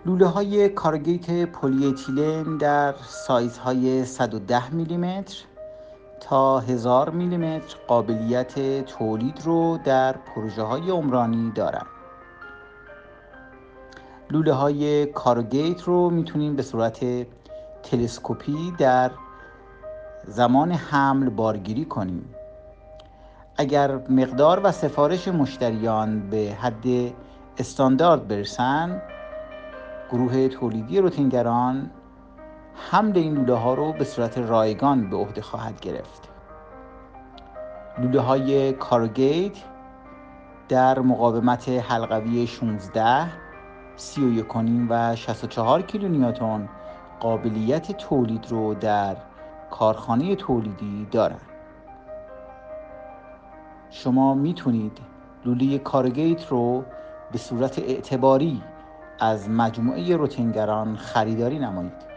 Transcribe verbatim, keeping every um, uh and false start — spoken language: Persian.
لوله های کارگیت پلی اتیلن در سایزهای صد و ده میلیمتر تا هزار میلیمتر قابلیت تولید رو در پروژه های عمرانی دارن. لوله های کارگیت رو میتونیم به صورت تلسکوپی در زمان حمل بارگیری کنیم. اگر مقدار و سفارش مشتریان به حد استاندارد برسن، گروه تولیدی روتینگران حمل این لوله ها رو به صورت رایگان به عهده خواهد گرفت. لوله های کارگیت در مقاومت حلقوی شانزده، سی و یک و نیم و شصت و چهار کیلو نیوتن قابلیت تولید رو در کارخانه تولیدی دارند. شما میتونید لوله کارگیت رو به صورت اعتباری از مجموعه روتینگران خریداری نمایید.